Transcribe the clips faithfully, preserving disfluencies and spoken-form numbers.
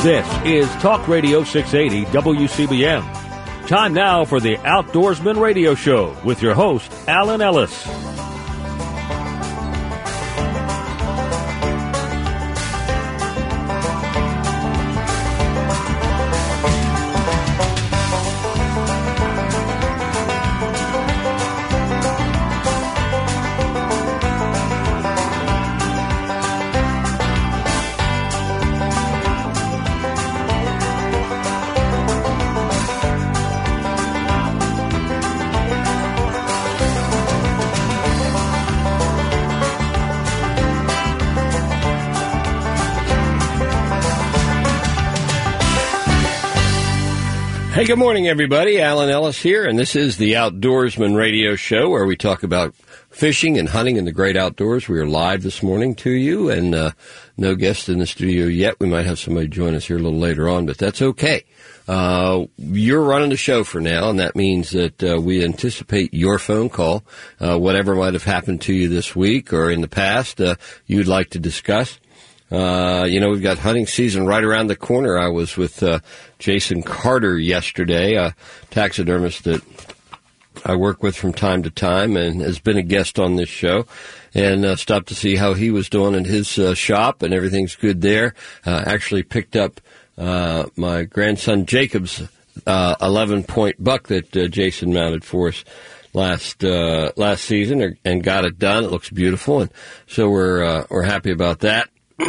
This is Talk Radio six eighty W C B M. Time now for the Outdoorsman Radio Show with your host, Alan Ellis. Hey, good morning, everybody. Alan Ellis here, and this is the Outdoorsman Radio Show, where we talk about fishing and hunting in the great outdoors. We are live this morning to you, and uh, no guest in the studio yet. We might have somebody join us here a little later on, but that's okay. Uh, you're running the show for now, and that means that uh, we anticipate your phone call, uh, whatever might have happened to you this week or in the past uh, you'd like to discuss. Uh, you know, we've got hunting season right around the corner. I was with uh, Jason Carter yesterday, a taxidermist that I work with from time to time and has been a guest on this show, and uh, stopped to see how he was doing in his uh, shop, and everything's good there. Uh, actually picked up uh, my grandson Jacob's uh, eleven-point buck that uh, Jason mounted for us last uh, last season, and got it done. It looks beautiful, and so we're uh, we're happy about that.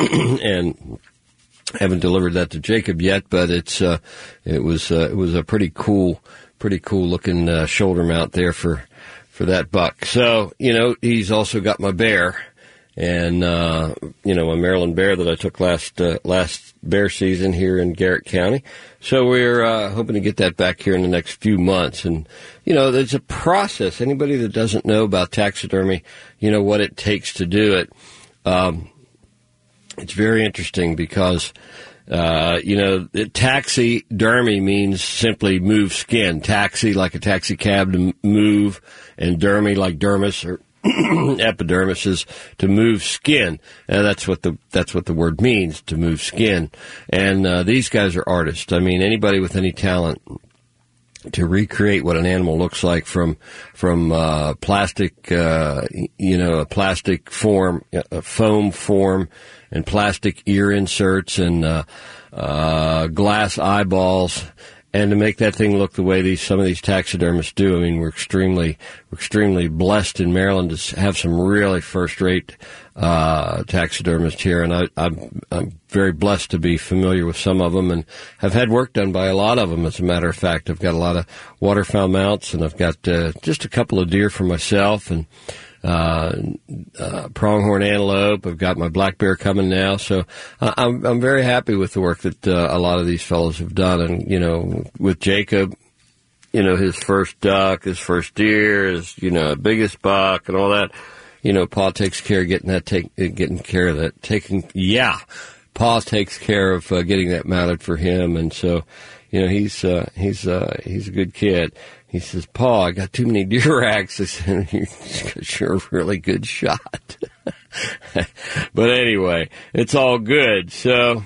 And haven't delivered that to Jacob yet, but it's uh, it was uh, it was a pretty cool, pretty cool looking uh, shoulder mount there for for that buck. So you know, he's also got my bear, and uh, you know, my Maryland bear that I took last uh, last bear season here in Garrett County. So we're uh, hoping to get that back here in the next few months. And you know, there's a process. Anybody that doesn't know about taxidermy, you know what it takes to do it. Um, It's very interesting because, uh, you know, taxidermy means simply move skin. Taxi, like a taxi cab, to move, and dermy, like dermis or epidermis, is to move skin. And that's what the that's what the word means, to move skin. And uh, these guys are artists. I mean, anybody with any talent to recreate what an animal looks like from from uh, plastic, uh, you know, a plastic form, a foam form, and plastic ear inserts and uh, uh, glass eyeballs, and to make that thing look the way these some of these taxidermists do. I mean, we're extremely we're extremely blessed in Maryland to have some really first-rate uh, taxidermists here, and I, I'm I'm very blessed to be familiar with some of them, and have had work done by a lot of them. As a matter of fact, I've got a lot of waterfowl mounts, and I've got uh, just a couple of deer for myself, and uh, uh, pronghorn antelope. I've got my black bear coming now, so uh, I'm I'm very happy with the work that uh, a lot of these fellows have done. And you know, with Jacob, you know, his first duck, his first deer, his you know biggest buck, and all that. You know, Pa takes care of getting that, take, getting care of that, taking, yeah, Pa takes care of uh, getting that mounted for him. And so, you know, he's, uh, he's, uh, he's a good kid. He says, Pa, I got too many deer racks. I said, you're a really good shot. But anyway, it's all good. So,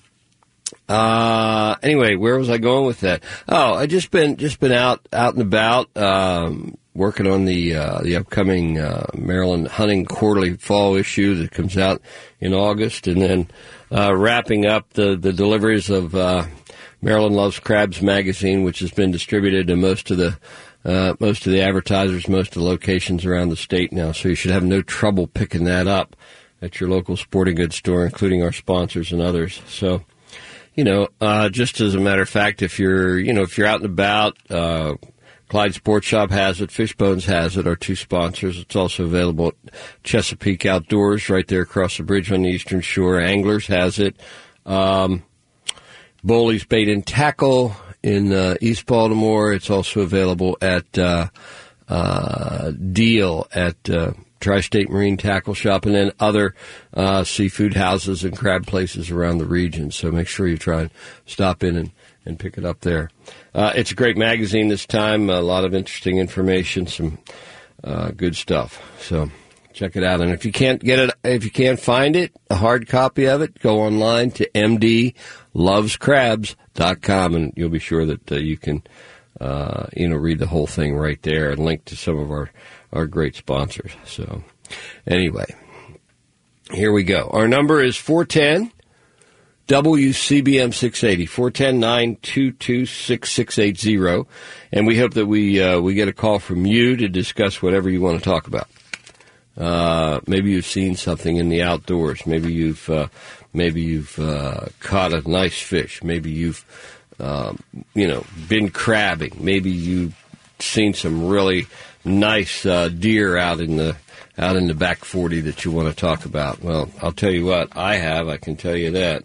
uh, anyway, where was I going with that? Oh, I just been, just been out, out and about, um, working on the uh, the upcoming uh, Maryland Hunting Quarterly Fall issue that comes out in August, and then uh, wrapping up the, the deliveries of uh, Maryland Loves Crabs magazine, which has been distributed to most of the uh, most of the advertisers, most of the locations around the state now. So you should have no trouble picking that up at your local sporting goods store, including our sponsors and others. So, you know, uh, just as a matter of fact, if you're you know if you're out and about. Uh, Clyde Sports Shop has it. Fishbones has it, our two sponsors. It's also available at Chesapeake Outdoors right there across the bridge on the Eastern Shore. Anglers has it. Um, Bowley's Bait and Tackle in uh, East Baltimore. It's also available at uh, uh, Deal at uh, Tri-State Marine Tackle Shop, and then other uh, seafood houses and crab places around the region. So make sure you try and stop in and and pick it up there. Uh, it's a great magazine this time, a lot of interesting information, some uh, good stuff. So Check it out. And if you can't get it, if you can't find it, a hard copy of it, go online to m d loves crabs dot com, and you'll be sure that uh, you can, uh, you know, read the whole thing right there and link to some of our, our great sponsors. So anyway, here we go. Our number is four one zero W C B M six eighty, four one zero, nine two two, six six eight zero. And we hope that we, uh, we get a call from you to discuss whatever you want to talk about. Uh, maybe you've seen something in the outdoors. Maybe you've, uh, maybe you've, uh, caught a nice fish. Maybe you've, um, you know, been crabbing. Maybe you've seen some really nice, uh, deer out in the, out in the back forty that you want to talk about. Well, I'll tell you what, I have, I can tell you that.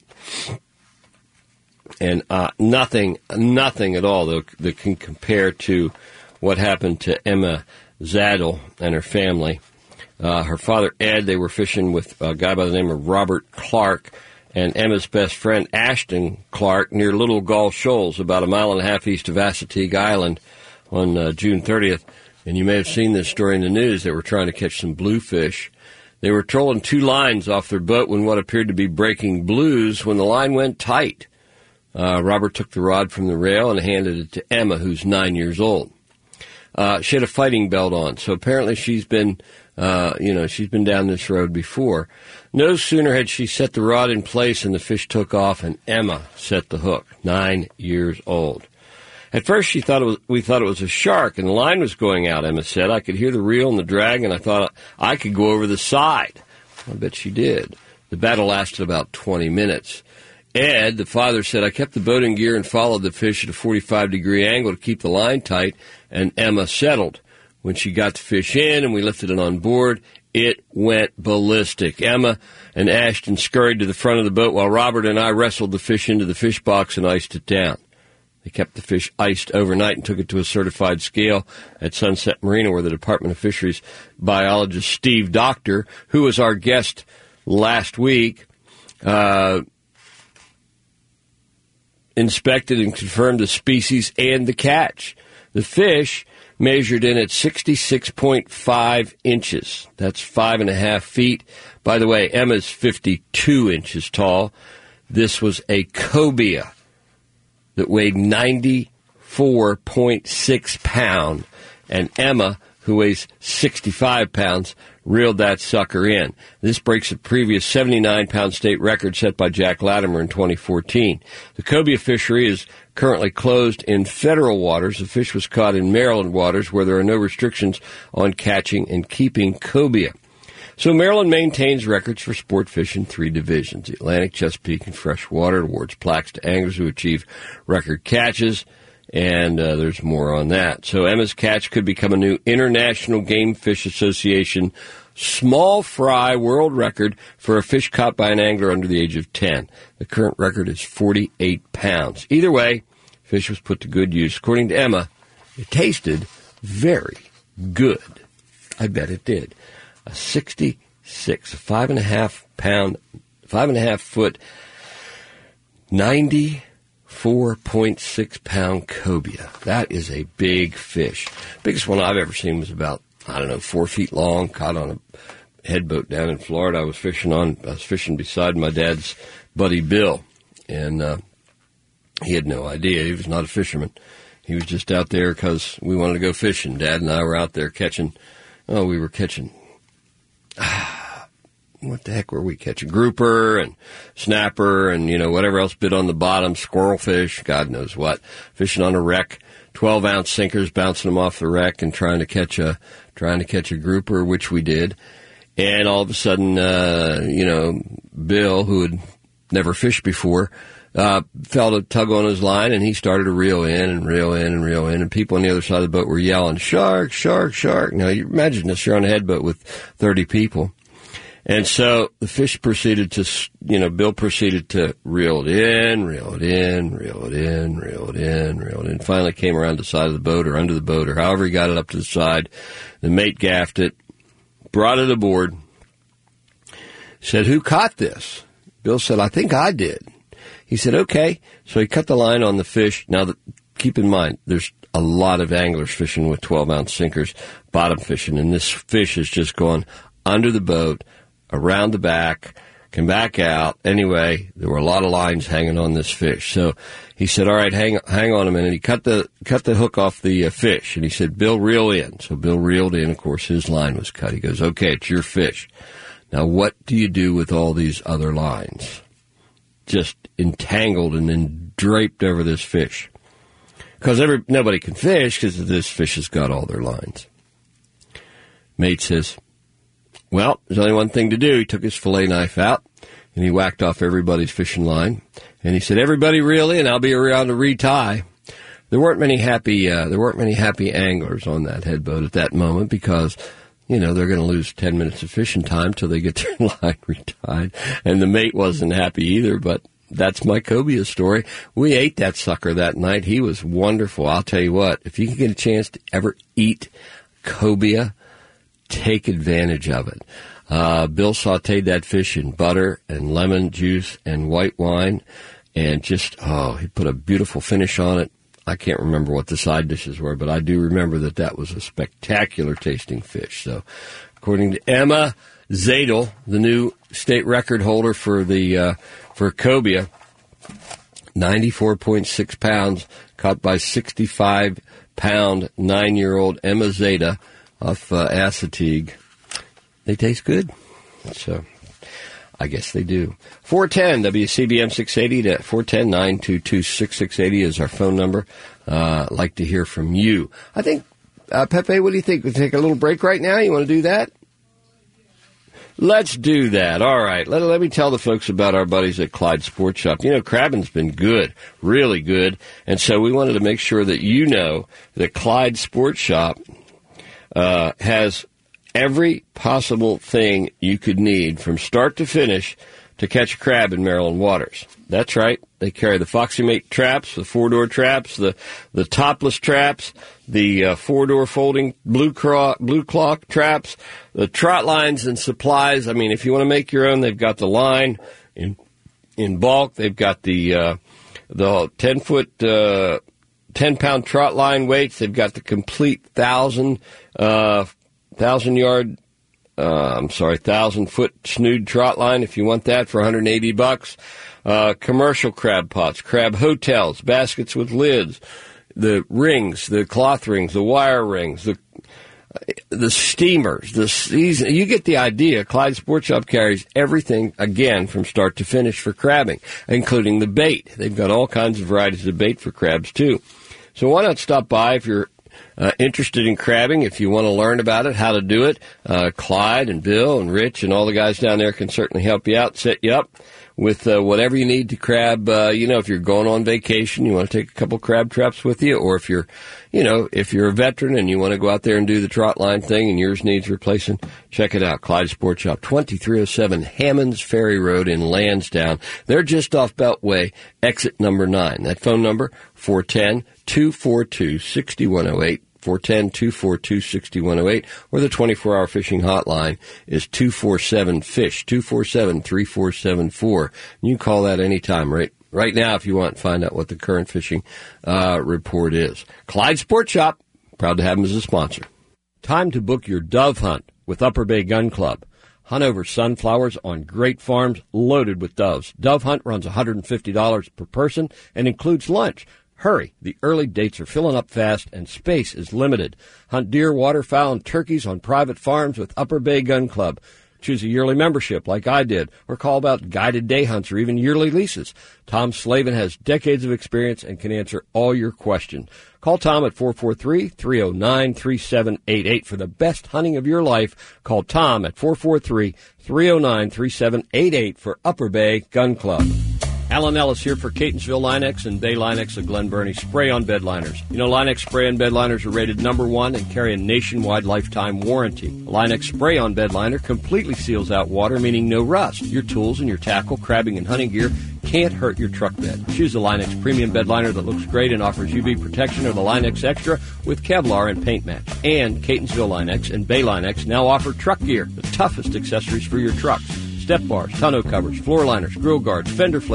And, uh, nothing, nothing at all that, that can compare to what happened to Emma Zadel and her family. Uh, her father, Ed, they were fishing with a guy by the name of Robert Clark and Emma's best friend, Ashton Clark, near Little Gull Shoals, about a mile and a half east of Assateague Island on uh, June thirtieth. And you may have seen this story in the news. They were trying to catch some bluefish. They were trolling two lines off their boat when what appeared to be breaking blues when the line went tight. Uh, Robert took the rod from the rail and handed it to Emma, who's nine years old. Uh, she had a fighting belt on, so apparently she's been... Uh, you know, she's been down this road before. No sooner had she set the rod in place and the fish took off, and Emma set the hook, nine years old. At first, she thought it was, we thought it was a shark, and the line was going out, Emma said. I could hear the reel and the drag, and I thought I could go over the side. I bet she did. The battle lasted about twenty minutes. Ed, the father, said, I kept the boat in gear and followed the fish at a forty-five degree angle to keep the line tight, and Emma settled. When she got the fish in and we lifted it on board, it went ballistic. Emma and Ashton scurried to the front of the boat while Robert and I wrestled the fish into the fish box and iced it down. They kept the fish iced overnight and took it to a certified scale at Sunset Marina, where the Department of Fisheries biologist Steve Doctor, who was our guest last week, uh, inspected and confirmed the species and the catch. The fish measured in at sixty-six point five inches. That's five and a half feet. By the way, Emma's fifty-two inches tall. This was a cobia that weighed ninety-four point six pounds. And Emma, who weighs sixty-five pounds, reeled that sucker in. This breaks a previous seventy-nine pound state record set by Jack Latimer in twenty fourteen. The cobia fishery is currently closed in federal waters. The fish was caught in Maryland waters, where there are no restrictions on catching and keeping cobia. So Maryland maintains records for sport fish in three divisions: the Atlantic, Chesapeake, and freshwater. It awards plaques to anglers who achieve record catches, and uh, there's more on that. So Emma's catch could become a new International Game Fish Association small fry world record for a fish caught by an angler under the age of ten. The current record is forty-eight pounds. Either way, fish was put to good use. According to Emma, it tasted very good. I bet it did. A sixty-six, a five and a half pound, five and a half foot, ninety-four point six pound cobia. That is a big fish. Biggest one I've ever seen was about, I don't know, four feet long, caught on a headboat down in Florida. I was fishing on, I was fishing beside my dad's buddy Bill, and uh, he had no idea. He was not a fisherman. He was just out there because we wanted to go fishing. Dad and I were out there catching, oh, we were catching, ah, what the heck were we catching? Grouper and snapper and, you know, whatever else bit on the bottom, squirrelfish, God knows what. Fishing on a wreck, twelve ounce sinkers, bouncing them off the wreck and trying to catch a, trying to catch a grouper, which we did. And all of a sudden, uh, you know, Bill, who had never fished before, uh, felt a tug on his line, and he started to reel in and reel in and reel in, and people on the other side of the boat were yelling, shark, shark, shark. Now, you imagine this, you're on a headboat with thirty people. And so the fish proceeded to, you know, Bill proceeded to reel it in, reel it in, reel it in, reel it in, reel it in. Finally came around the side of the boat or under the boat or however he got it up to the side. The mate gaffed it, brought it aboard, said, who caught this? Bill said, I think I did. He said, okay. So he cut the line on the fish. Now, the, keep in mind, there's a lot of anglers fishing with twelve ounce sinkers, bottom fishing, and this fish is just going under the boat, around the back, come back out. Anyway, there were a lot of lines hanging on this fish. So he said, all right, hang hang on a minute. He cut the cut the hook off the uh, fish, and he said, Bill, reel in. So Bill reeled in. Of course, his line was cut. He goes, okay, it's your fish. Now, what do you do with all these other lines? Just entangled and then draped over this fish. Because every nobody can fish because this fish has got all their lines. Mate says, well, there's only one thing to do. He took his fillet knife out, and he whacked off everybody's fishing line. And he said, everybody reel in. I'll be around to retie. There weren't many happy uh, there weren't many happy anglers on that headboat at that moment because, you know, they're going to lose ten minutes of fishing time till they get their line retied. And the mate wasn't happy either, but that's my cobia story. We ate that sucker that night. He was wonderful. I'll tell you what, if you can get a chance to ever eat cobia, take advantage of it. Uh, Bill sauteed that fish in butter and lemon juice and white wine and just, oh, he put a beautiful finish on it. I can't remember what the side dishes were, but I do remember that that was a spectacular tasting fish. So according to Emma Zadel, the new state record holder for the, uh, for cobia, ninety-four point six pounds caught by sixty-five pound nine-year-old Emma Zeta off uh, Assateague. They taste good. So I guess they do. four ten W C B M six eighty to four one zero, nine two two, six six eight zero is our phone number. Uh, I'd like to hear from you. I think, uh, Pepe, what do you think? We'll take a little break right now? You want to do that? Let's do that. All right. Let, let me tell the folks about our buddies at Clyde Sports Shop. You know, crabbing's been good, really good. And so we wanted to make sure that you know that Clyde Sports Shop uh, has every possible thing you could need from start to finish to catch a crab in Maryland waters. That's right. They carry the Foxy Mate traps, the four-door traps, the, the topless traps, the uh, four-door folding blue, craw, blue clock traps, the trot lines and supplies. I mean, if you want to make your own, they've got the line in in bulk. They've got the uh, the ten-foot, uh, ten-pound trot line weights. They've got the complete thousand uh, thousand-yard Uh, I'm sorry, thousand-foot snood trot line if you want that for one hundred eighty bucks. Uh, commercial crab pots, crab hotels, baskets with lids, the rings, the cloth rings, the wire rings, the the steamers, the season. You get the idea. Clyde Sports Shop carries everything, again, from start to finish for crabbing, including the bait. They've got all kinds of varieties of bait for crabs, too. So why not stop by if you're Uh, interested in crabbing, if you want to learn about it, how to do it. uh, Clyde and Bill and Rich and all the guys down there can certainly help you out, set you up with uh, whatever you need to crab. Uh, you know, if you're going on vacation, you want to take a couple crab traps with you, or if you're, you know, if you're a veteran and you want to go out there and do the trot line thing and yours needs replacing, check it out. Clyde Sports Shop, twenty-three oh seven Hammonds Ferry Road in Lansdowne. They're just off Beltway, exit number nine. That phone number, four one zero, two four two, six one zero eight. four one zero, two four two, six one zero eight, or the twenty-four hour fishing hotline is two four seven, FISH, two four seven, three four seven four. You can call that anytime, right right now if you want to find out what the current fishing uh, report is. Clyde Sports Shop, proud to have them as a sponsor. Time to book your dove hunt with Upper Bay Gun Club. Hunt over sunflowers on great farms loaded with doves. Dove hunt runs one hundred fifty dollars per person and includes lunch. Hurry, the early dates are filling up fast and space is limited. Hunt deer, waterfowl, and turkeys on private farms with Upper Bay Gun Club. Choose a yearly membership like I did, or call about guided day hunts or even yearly leases. Tom Slavin has decades of experience and can answer all your questions. Call Tom at four four three, three oh nine, three seven eight eight for the best hunting of your life. Call Tom at four four three, three oh nine, three seven eight eight for Upper Bay Gun Club. Alan Ellis here for Catonsville Linex and Bay Linex of Glen Burnie spray-on bed liners. You know, Linex spray-on bed liners are rated number one and carry a nationwide lifetime warranty. A Linex spray-on bed liner completely seals out water, meaning no rust. Your tools and your tackle, crabbing, and hunting gear can't hurt your truck bed. Choose the Linex premium bed liner that looks great and offers U V protection, or the Linex Extra with Kevlar and paint match. And Catonsville Linex and Bay Linex now offer truck gear, the toughest accessories for your trucks. Step bars, tonneau covers, floor liners, grill guards, fender flares,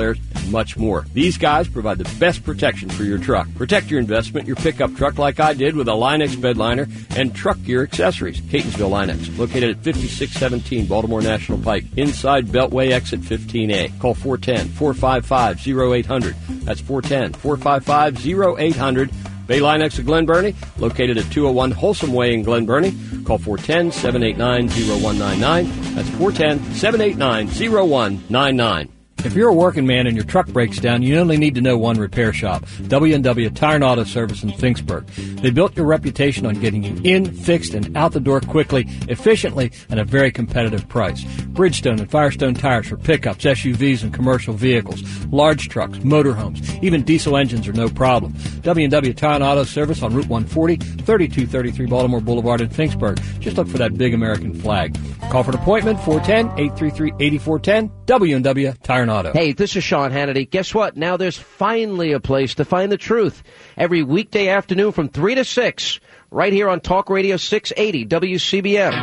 and much more. These guys provide the best protection for your truck. Protect your investment, your pickup truck, like I did with a Line-X bed liner and truck gear accessories. Catonsville Line-X, located at fifty-six seventeen Baltimore National Pike, inside Beltway exit fifteen A. Call four one zero, four five five, zero eight zero zero. That's four one zero, four five five, zero eight zero zero. Bay Line-X of Glen Burnie, located at two oh one Wholesome Way in Glen Burnie. Call four one zero, seven eight nine, zero one nine nine. That's four one zero, seven eight nine, zero one nine nine. If you're a working man and your truck breaks down, you only need to know one repair shop, W and W Tire and Auto Service in Finksburg. They built your reputation on getting you in, fixed, and out the door quickly, efficiently, and at a very competitive price. Bridgestone and Firestone tires for pickups, S U Vs, and commercial vehicles, large trucks, motorhomes, even diesel engines are no problem. W and W Tire and Auto Service on Route one forty, thirty-two thirty-three Baltimore Boulevard in Finksburg. Just look for that big American flag. Call for an appointment, four one zero, eight three three, eight four one zero, W and W Tire and Auto. Hey, this is Sean Hannity. Guess what? Now there's finally a place to find the truth. Every weekday afternoon from three to six, right here on Talk Radio six eighty W C B M.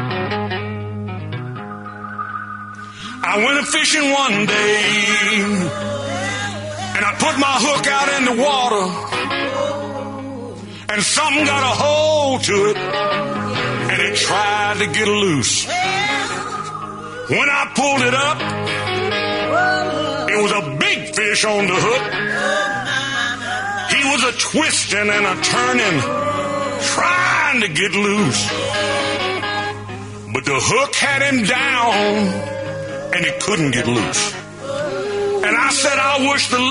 I went a fishing one day, and I put my hook out in the water, and something got a hold to it, and it tried to get loose. When I pulled it up, it was a big fish on the hook. He was a twisting and a turning, trying to get loose. But the hook had him down, and he couldn't get loose. And I said, I wish the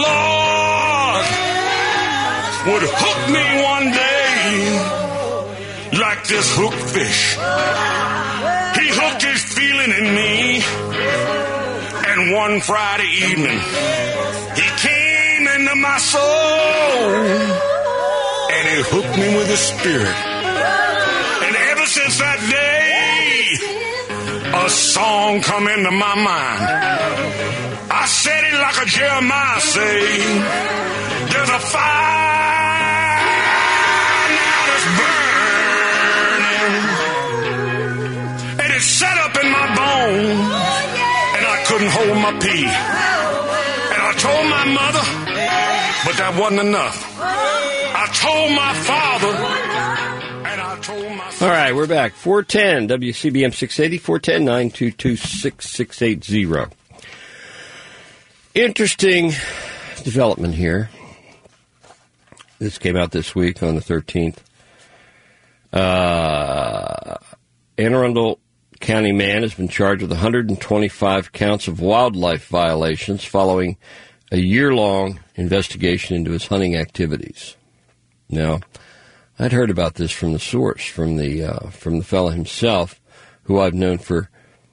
Lord would hook me one day like this hook fish. He hooked his feeling in me. And one Friday evening, he came into my soul, and he hooked me with his spirit. And ever since that day, a song come into my mind. I said it like a Jeremiah say, there's a fire now that's burning, and it's set up in my bones. Couldn't hold my pee. And I told my mother, but that wasn't enough. I told my father, and I told my father. All right, we're back. four one zero W C B M six eighty, four one zero, nine two two, six six eight zero. Interesting development here. This came out this week on the thirteenth. Uh, Anne Arundel County man has been charged with one hundred twenty-five counts of wildlife violations following a year-long investigation into his hunting activities. Now, I'd heard about this from the source, from the uh, from the fellow himself, who I've known for,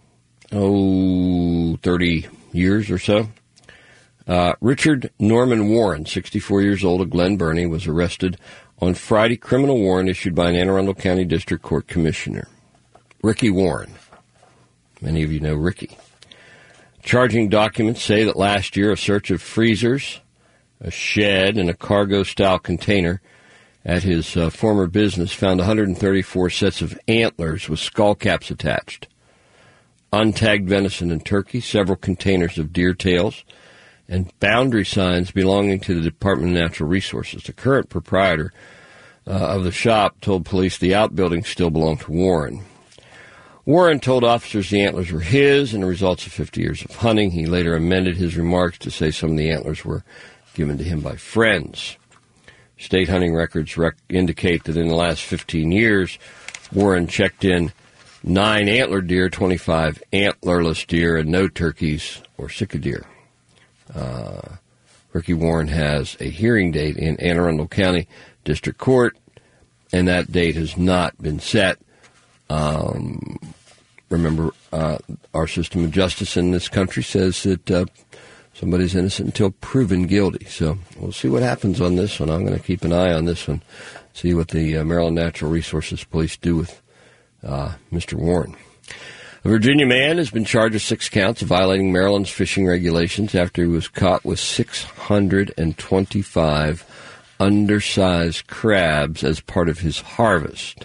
oh, thirty years or so. Uh, Richard Norman Warren, sixty-four years old of Glen Burnie, was arrested on Friday. Criminal warrant issued by an Anne Arundel County District Court Commissioner. Ricky Warren. Many of you know Ricky. Charging documents say that last year a search of freezers, a shed, and a cargo-style container at his uh, former business found one hundred thirty-four sets of antlers with skull caps attached, untagged venison and turkey, several containers of deer tails, and boundary signs belonging to the Department of Natural Resources. The current proprietor uh, of the shop told police the outbuildings still belong to Warren. Warren told officers the antlers were his and the results of fifty years of hunting. He later amended his remarks to say some of the antlers were given to him by friends. State hunting records rec- indicate that in the last fifteen years, Warren checked in nine antler deer, twenty-five antlerless deer, and no turkeys or sika deer. Uh, Ricky Warren has a hearing date in Anne Arundel County District Court, and that date has not been set. Um, remember, uh, our system of justice in this country says that uh, somebody's innocent until proven guilty. So we'll see what happens on this one. I'm going to keep an eye on this one, see what the uh, Maryland Natural Resources Police do with uh, Mister Warren. A Virginia man has been charged with six counts of violating Maryland's fishing regulations after he was caught with six hundred twenty-five undersized crabs as part of his harvest.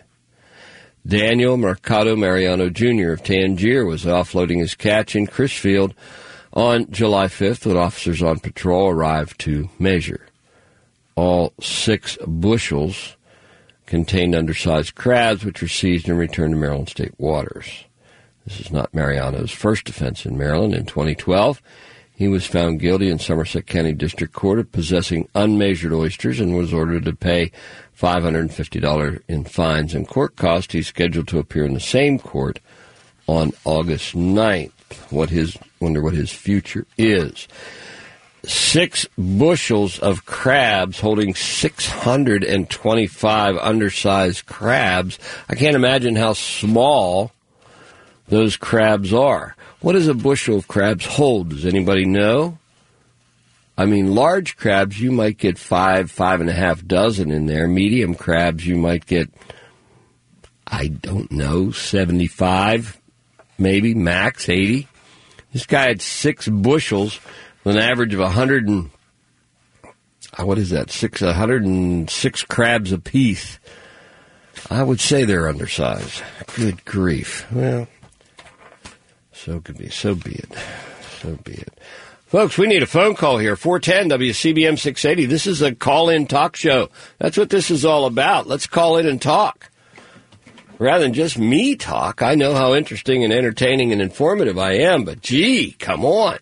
Daniel Mercado Mariano Junior of Tangier was offloading his catch in Crisfield On July fifth, when officers on patrol arrived to measure, all six bushels contained undersized crabs, which were seized and returned to Maryland state waters. This is not Mariano's first offense in Maryland. In twenty twelve, he was found guilty in Somerset County District Court of possessing unmeasured oysters and was ordered to pay five hundred fifty dollars in fines and court costs. He's scheduled to appear in the same court on August ninth. What his, wonder what his future is. Six bushels of crabs holding six hundred twenty-five undersized crabs. I can't imagine how small those crabs are. What does a bushel of crabs hold? Does anybody know? I mean, large crabs, you might get five, five and a half dozen in there. Medium crabs, you might get, I don't know, seventy-five, maybe, max, eighty. This guy had six bushels with an average of one hundred and, what is that, six, one hundred six crabs apiece. I would say they're undersized. Good grief. Well, so could be, so be it. So be it. Folks, we need a phone call here, four one zero W C B M six eighty. This is a call-in talk show. That's what this is all about. Let's call in and talk. Rather than just me talk, I know how interesting and entertaining and informative I am, but gee, come on.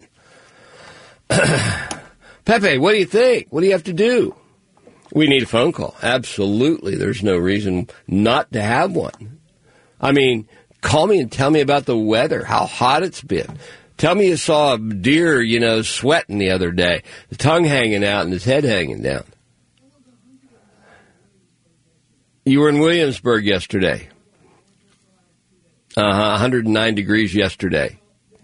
Pepe, what do you think? What do you have to do? We need a phone call. Absolutely. There's no reason not to have one. I mean, call me and tell me about the weather, how hot it's been. Tell me you saw a deer, you know, sweating the other day, the tongue hanging out and his head hanging down. You were in Williamsburg yesterday. Uh-huh, one hundred nine degrees yesterday.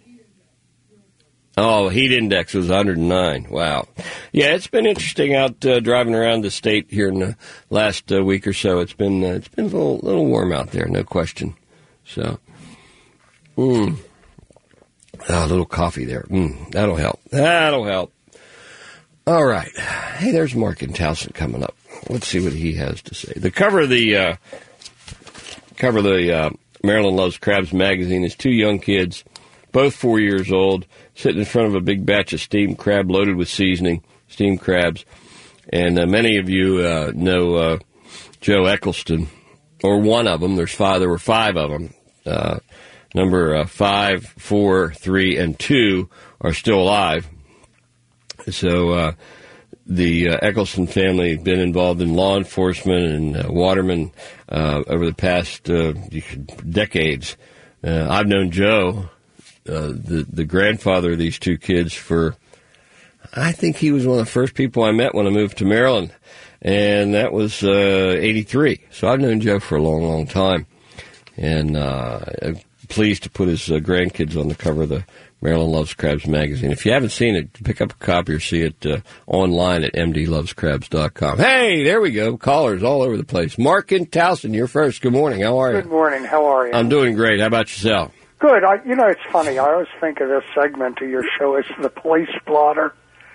Oh, heat index was one hundred nine. Wow. Yeah, it's been interesting out uh, driving around the state here in the last uh, week or so. It's been uh, it's been a little, little warm out there, no question. So, mm. oh, a little coffee there. Mm, that'll help. That'll help. All right. Hey, there's Mark in Towson coming up. Let's see what he has to say. The cover of the uh, cover of the uh, Maryland Loves Crabs magazine is two young kids, both four years old, sitting in front of a big batch of steamed crab loaded with seasoning, steamed crabs. And uh, many of you uh, know uh, Joe Eccleston, or one of them. There's five. There were five of them. Uh, number uh, five, four, three, and two are still alive. So uh, the uh, Eccleston family had been involved in law enforcement and uh, watermen uh, over the past uh, decades. Uh, I've known Joe, uh, the the grandfather of these two kids, for, I think he was one of the first people I met when I moved to Maryland, and that was uh, eighty-three. So I've known Joe for a long, long time, and uh, I'm pleased to put his uh, grandkids on the cover of the Maryland Loves Crabs magazine. If you haven't seen it, pick up a copy or see it uh, online at m d loves crabs dot com. Hey, there we go. Callers all over the place. Mark in Towson, you're first. Good morning. How are you? Good morning. How are you? I'm doing great. How about yourself? Good. I, you know, it's funny. I always think of this segment of your show as the police blotter.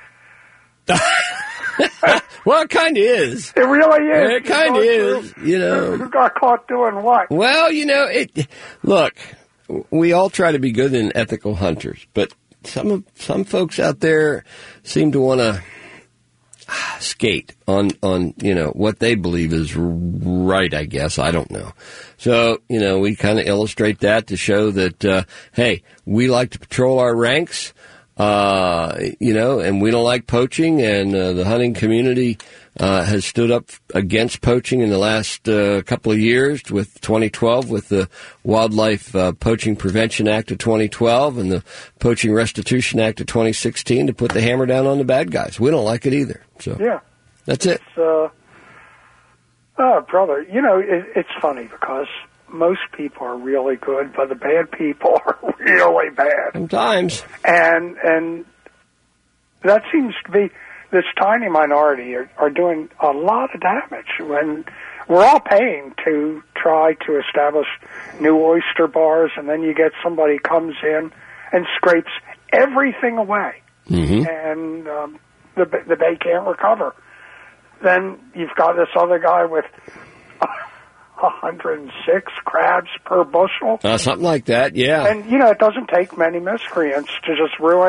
Well, it kind of is. It really is. It kind of is. Through, you know, who got caught doing what? Well, you know, it. Look, we all try to be good and ethical hunters, but some of some folks out there seem to want to skate on on you know what they believe is right. I guess I don't know. So you know, we kind of illustrate that to show that uh, hey, we like to patrol our ranks. Uh, you know, and we don't like poaching, and uh, the hunting community uh, has stood up against poaching in the last uh, couple of years with twenty twelve, with the Wildlife uh, Poaching Prevention Act of twenty twelve and the Poaching Restitution Act of twenty sixteen to put the hammer down on the bad guys. We don't like it either. So yeah, that's it. It's, uh, oh, brother, you know, it, it's funny because most people are really good, but the bad people are really bad. Sometimes. And and that seems to be, this tiny minority are, are doing a lot of damage when we're all paying to try to establish new oyster bars, and then you get somebody comes in and scrapes everything away, mm-hmm. and um, the, the bay can't recover. Then you've got this other guy with one hundred six crabs per bushel. Uh, something like that, yeah. And, you know, it doesn't take many miscreants to just ruin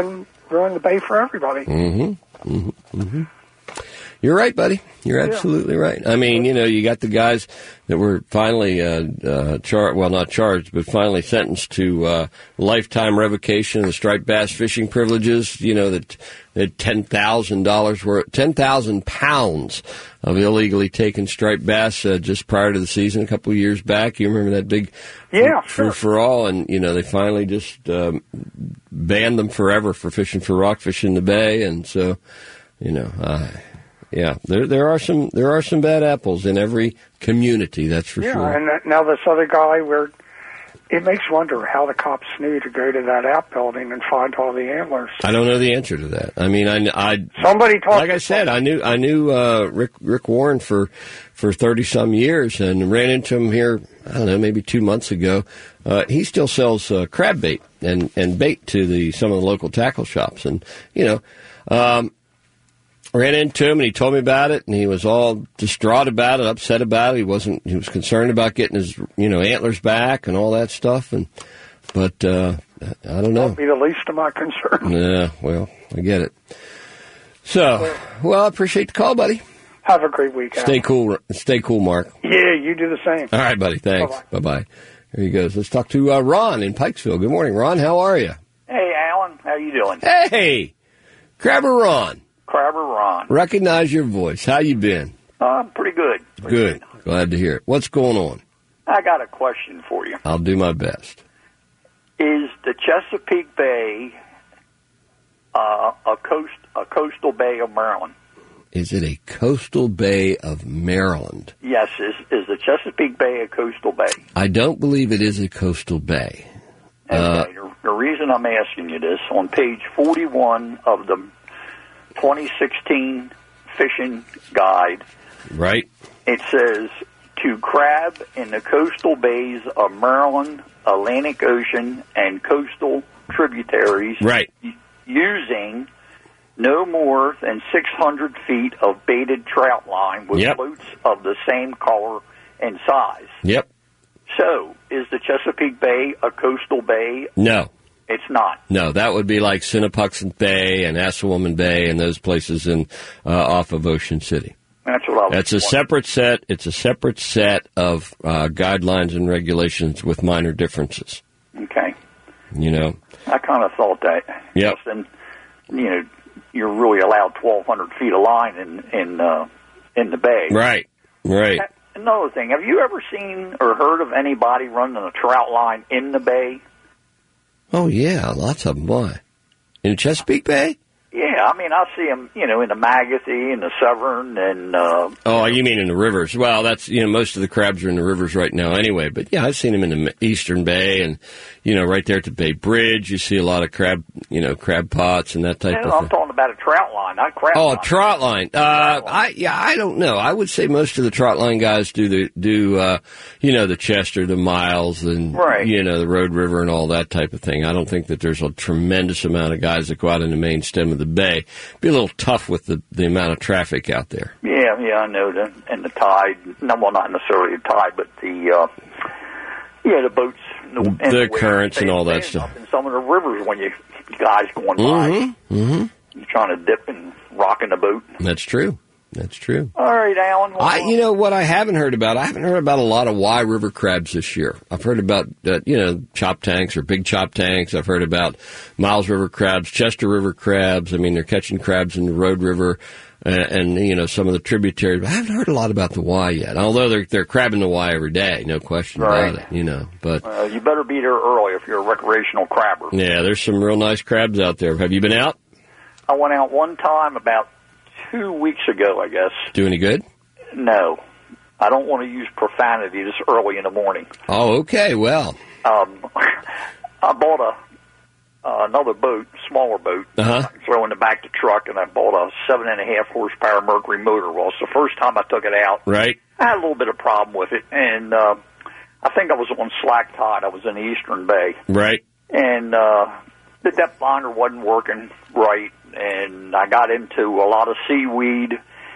ruin the bay for everybody. Mm-hmm. Mm-hmm. Mm-hmm. You're right, buddy. You're absolutely right. I mean, you know, you got the guys that were finally, uh, uh, char- well, not charged, but finally sentenced to, uh, lifetime revocation of the striped bass fishing privileges, you know, that, that ten thousand dollars worth, ten thousand pounds of illegally taken striped bass, uh, just prior to the season a couple of years back. You remember that big, yeah, for, sure. for all, and, you know, they finally just, um, banned them forever for fishing for rockfish in the bay, and so, you know, uh, yeah, there there are some there are some bad apples in every community. That's for yeah, sure. Yeah, and now this other guy, where it makes you wonder how the cops knew to go to that outbuilding and find all the antlers. I don't know the answer to that. I mean, I, I somebody talked. Like I said, I knew I knew uh, Rick Rick Warren for for thirty some years, and ran into him here. I don't know, maybe two months ago. Uh, he still sells uh, crab bait and and bait to the some of the local tackle shops, and you know. Um, Ran into him, and he told me about it, and he was all distraught about it, upset about it. He wasn't. He was concerned about getting his, you know, antlers back and all that stuff. And but uh, I don't know. That'd be the least of my concern. Yeah, well, I get it. So, well, I appreciate the call, buddy. Have a great week. Stay Alan. cool. Stay cool, Mark. Yeah, you do the same. All right, buddy. Thanks. Bye bye. There he goes. Let's talk to uh, Ron in Pikesville. Good morning, Ron. How are you? Hey, Alan. How you doing? Hey, Crabber Ron. Crabber Ron. Recognize your voice. How you been? Uh, pretty good. Pretty good. good. Glad to hear it. What's going on? I got a question for you. I'll do my best. Is the Chesapeake Bay uh, a coast a coastal bay of Maryland? Is it a coastal bay of Maryland? Yes. Is is the Chesapeake Bay a coastal bay? I don't believe it is a coastal bay. Okay. Uh, the, the reason I'm asking you this, on page forty-one of the twenty sixteen fishing guide, right? It says to crab in the coastal bays of Maryland, Atlantic Ocean, and coastal tributaries, right? Using no more than six hundred feet of baited trout line with yep. floats of the same color and size. Yep. So, is the Chesapeake Bay a coastal bay? No. It's not. No, that would be like Sinnapuxent Bay and Assawoman Bay and those places in uh, off of Ocean City. That's what I was That's a wondering. separate set. It's a separate set of uh, guidelines and regulations with minor differences. Okay. You know. I kind of thought that. Yep. Then, you know, you're really allowed twelve hundred feet of line in in uh, in the bay. Right. Right. Another thing, have you ever seen or heard of anybody running a trout line in the bay? Oh, yeah, lots of them. Why? In Chesapeake Bay? Yeah, I mean, I see them, you know, in the Magathie and the Severn and... Uh, oh, you mean in the rivers. Well, that's, you know, most of the crabs are in the rivers right now anyway. But, yeah, I've seen them in the Eastern Bay and, you know, right there at the Bay Bridge. You see a lot of crab, you know, crab pots and that type you know, of I'm thing. talking about a trout line, not crab Oh, line. a trout line. Uh, I, yeah, I don't know. I would say most of the trout line guys do the, do, uh, you know, the Chester, the Miles, and, right. you know, the Road River and all that type of thing. I don't think that there's a tremendous amount of guys that go out in the main stem of the bay. Be a little tough with the, the amount of traffic out there. Yeah, yeah, I know. The, and the tide, no, well, not necessarily the tide, but the, uh, yeah, the boats. The, and the the currents and all that stuff. Up in some of the rivers when you guys going mm-hmm. by. Mm-hmm. You're trying to dip and rock in the boat. That's true. That's true. All right, Alan. Well, I, you know what I haven't heard about? I haven't heard about a lot of Y River crabs this year. I've heard about, uh, you know, chop tanks or big chop tanks. I've heard about Miles River crabs, Chester River crabs. I mean, they're catching crabs in the Road River and, and you know, some of the tributaries. But I haven't heard a lot about the Y yet. Although they're they're crabbing the Y every day, no question right. about it. You know, but uh, you better be there early if you're a recreational crabber. Yeah, there's some real nice crabs out there. Have you been out? I went out one time about two weeks ago, I guess. Do any good? No. I don't want to use profanity this early in the morning. Oh, okay. Well. Um, I bought a uh, another boat, smaller boat, uh-huh. I throw in the back of the truck, and I bought a seven and a half horsepower Mercury motor. Well, it's the first time I took it out. Right. I had a little bit of problem with it, and uh, I think I was on slack tide. I was in the Eastern Bay. Right. And uh, the depth finder wasn't working right, and I got into a lot of seaweed,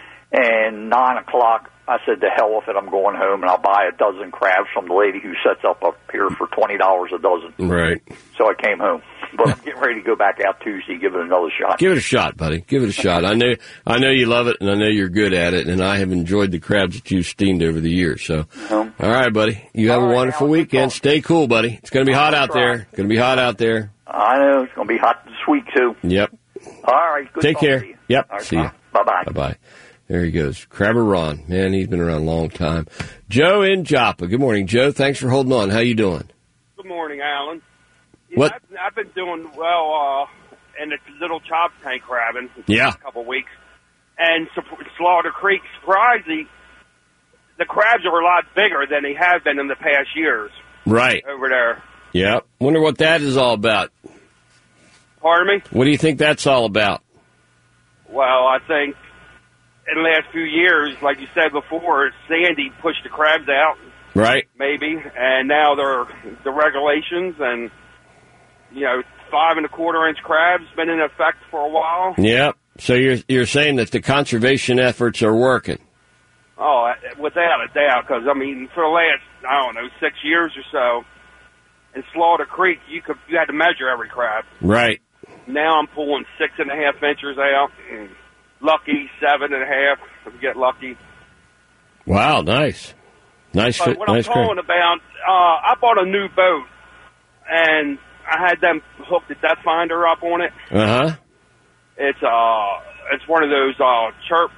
and nine o'clock, I said, to hell with it, I'm going home, and I'll buy a dozen crabs from the lady who sets up up here for twenty dollars a dozen. Right. So I came home. but I'm getting ready to go back out Tuesday, give it another shot. Give it a shot, buddy. Give it a shot. I know, I know you love it, and I know you're good at it, and I have enjoyed the crabs that you've steamed over the years. So, Um, all right, buddy. You have all a right, wonderful Alan, weekend. Stay cool, buddy. It's going to be hot out try. there. Going to be hot out there. I know it's going to be hot this week too. Yep. All right, good Take talking care. to you. Yep. All right, See ya. Bye bye. Bye bye. There he goes. Crabber Ron. Man, he's been around a long time. Joe in Joppa. Good morning, Joe. Thanks for holding on. How you doing? Good morning, Alan. What? I've, I've been doing well uh, in the little chop tank crabbing for Yeah. a couple of weeks. And so, Slaughter Creek, surprisingly, the crabs are a lot bigger than they have been in the past years Right. over there. Yep. Wonder what that is all about. Pardon me? What do you think that's all about? Well, I think in the last few years, like you said before, Sandy pushed the crabs out, Right. maybe, and now they're the regulations and, you know, five and a quarter inch crabs been in effect for a while. Yep. So you're you're saying that the conservation efforts are working. Oh, without a doubt, because, I mean, for the last, I don't know, six years or so, in Slaughter Creek, you could you had to measure every crab. Right. Now I'm pulling six and a half inches out, and lucky seven and a half if you get lucky. Wow. Nice. Nice. But Fit, what nice I'm calling crab. about, uh, I bought a new boat, and I had them hook the depth finder up on it. Uh huh. It's uh, it's one of those uh, chirp.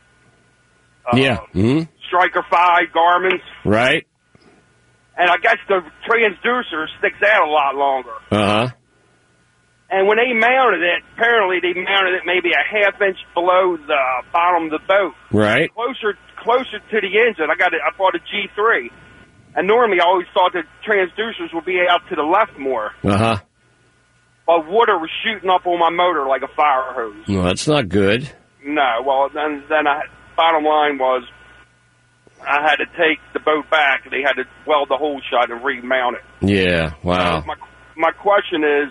Uh, Yeah. Hmm. Striker Five Garmins. Right. And I guess the transducer sticks out a lot longer. Uh huh. And when they mounted it, apparently they mounted it maybe a half inch below the bottom of the boat. Right. Closer closer to the engine. I got it. I bought a G three. And normally I always thought the transducers would be out to the left more. Uh huh. But water was shooting up on my motor like a fire hose. Well, that's not good. No, well, then, then I, bottom line was I had to take the boat back. They had to weld the hole shut and remount it. Yeah. Wow. So my, my question is,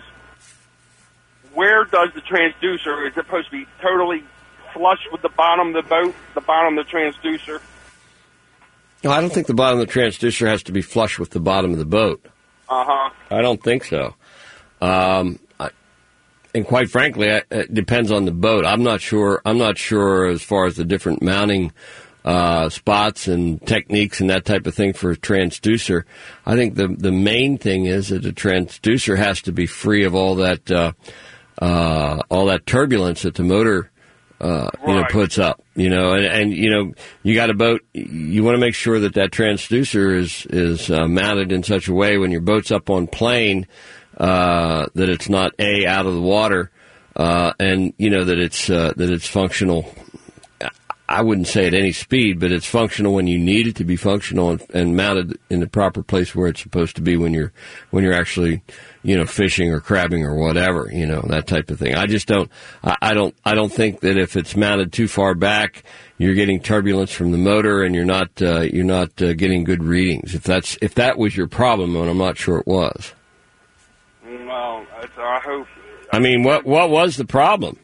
where does the transducer, is it supposed to be totally flush with the bottom of the boat, the bottom of the transducer? No, I don't think the bottom of the transducer has to be flush with the bottom of the boat. Uh-huh. I don't think so. Um, I, and quite frankly, I, it depends on the boat. I'm not sure. I'm not sure as far as the different mounting uh, spots and techniques and that type of thing for a transducer. I think the the main thing is that a transducer has to be free of all that uh, uh, all that turbulence that the motor uh, you know Right. puts up. You know, and, and you know you got a boat. You want to make sure that that transducer is is uh, mounted in such a way when your boat's up on plane. Uh, that it's not a out of the water, uh, and you know that it's uh, that it's functional. I wouldn't say at any speed, but it's functional when you need it to be functional and, and mounted in the proper place where it's supposed to be when you're when you're actually, you know, fishing or crabbing or whatever, you know, that type of thing. I just don't, I, I don't, I don't think that if it's mounted too far back, you're getting turbulence from the motor and you're not, uh, you're not uh, getting good readings. If that's if that was your problem, and I'm not sure it was. Well, it's, I hope. I mean, what what was the problem?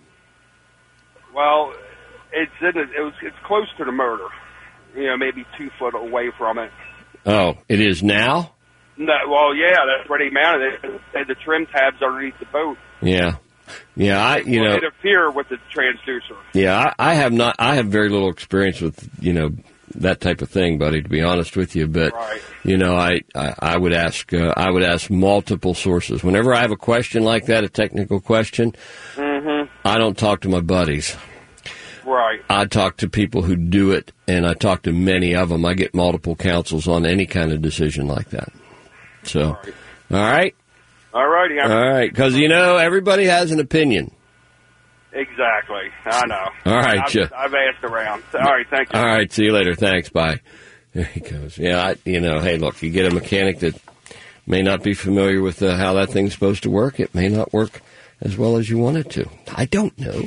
Well, it's in it, it was it's close to the motor. You know, maybe two foot away from it. Oh, it is now? No, well, yeah, that's where they mounted it. They had the trim tabs underneath the boat. Yeah. Yeah, I, you Will know, interfere with the transducer. yeah, I, I have not, I have very little experience with, you know, that type of thing, buddy, to be honest with you. But, Right. you know, I, I, I would ask, uh, I would ask multiple sources. Whenever I have a question like that, a technical question, Mm-hmm. I don't talk to my buddies. Right. I talk to people who do it, and I talk to many of them. I get multiple counsels on any kind of decision like that. So, all right? All righty. All right, because, you know, everybody has an opinion. Exactly. I know. All right, I've, Joe. I've asked around. All right, thank you. All right, see you later. Thanks, bye. There he goes. Yeah, I, you know, hey, look, you get a mechanic that may not be familiar with uh, how that thing's supposed to work. It may not work as well as you want it to. I don't know.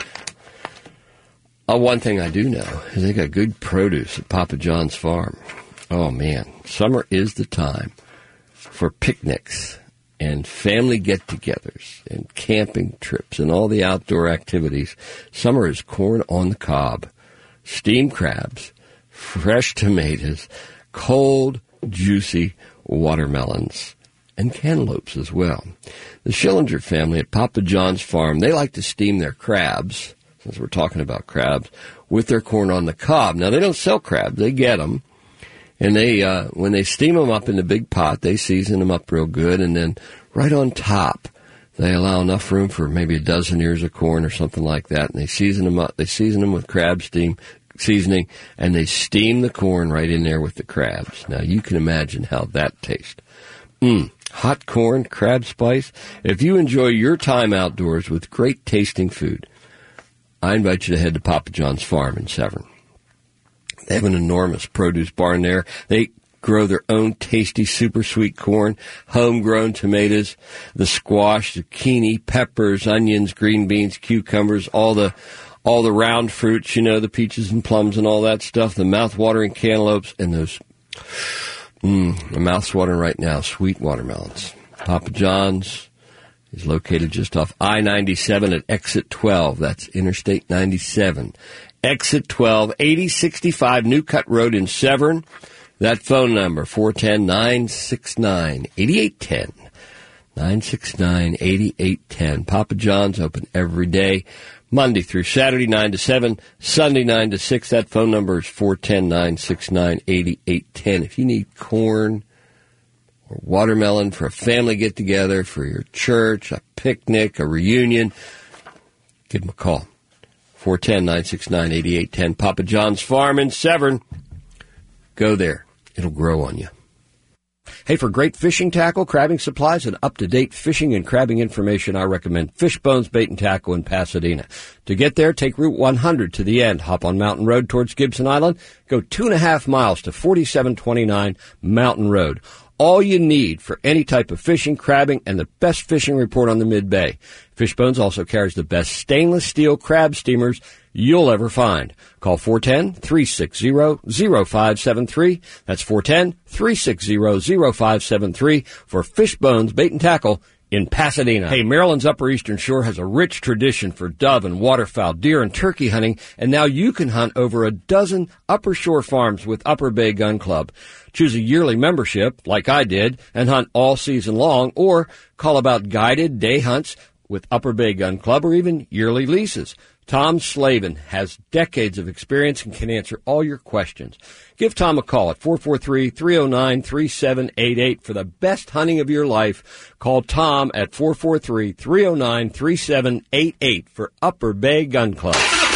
Uh, one thing I do know is they got good produce at Papa John's Farm. Oh, man. Summer is the time for picnics and family get-togethers and camping trips and all the outdoor activities. Summer is corn on the cob, steamed crabs, fresh tomatoes, cold, juicy watermelons, and cantaloupes as well. The Schillinger family at Papa John's farm, they like to steam their crabs, since we're talking about crabs, with their corn on the cob. Now, they don't sell crabs. They get them. And they, uh, when they steam them up in the big pot, they season them up real good. And then right on top, they allow enough room for maybe a dozen ears of corn or something like that. And they season them up. They season them with crab steam seasoning, and they steam the corn right in there with the crabs. Now, you can imagine how that tastes. Mmm. Hot corn, crab spice. If you enjoy your time outdoors with great tasting food, I invite you to head to Papa John's farm in Severn. They have an enormous produce barn there. They grow their own tasty, super sweet corn, homegrown tomatoes, the squash, zucchini, peppers, onions, green beans, cucumbers, all the all the round fruits, you know, the peaches and plums and all that stuff, the mouth-watering cantaloupes, and those, mmm, my mouth's watering right now, sweet watermelons. Papa John's is located just off I ninety-seven at exit twelve. That's Interstate ninety-seven. Exit twelve, eighty sixty-five New Cut Road in Severn. That phone number, four one zero, nine six nine, eight eight one zero. nine six nine, eight eight one zero. Papa John's open every day, Monday through Saturday, nine to seven, Sunday, nine to six. That phone number is four one zero, nine six nine, eight eight one zero. If you need corn or watermelon for a family get-together, for your church, a picnic, a reunion, give them a call. four one zero, nine six nine, eight eight one zero. Papa John's Farm in Severn. Go there. It'll grow on you. Hey, for great fishing tackle, crabbing supplies, and up-to-date fishing and crabbing information, I recommend Fishbones Bait and Tackle in Pasadena. To get there, take Route one hundred to the end. Hop on Mountain Road towards Gibson Island. Go two and a half miles to forty-seven twenty-nine Mountain Road. All you need for any type of fishing, crabbing, and the best fishing report on the Mid-Bay. Fishbones also carries the best stainless steel crab steamers you'll ever find. Call four one zero, three six zero, zero five seven three. That's four one zero, three six zero, zero five seven three for Fishbones Bait and Tackle in Pasadena. Hey, Maryland's Upper Eastern Shore has a rich tradition for dove and waterfowl, deer and turkey hunting, and now you can hunt over a dozen Upper Shore farms with Upper Bay Gun Club. Choose a yearly membership, like I did, and hunt all season long, or call about guided day hunts with Upper Bay Gun Club, or even yearly leases. Tom Slavin has decades of experience and can answer all your questions. Give Tom a call at four four three, three oh nine, three seven eight eight for the best hunting of your life. Call Tom at four four three, three oh nine, three seven eight eight for Upper Bay Gun Club.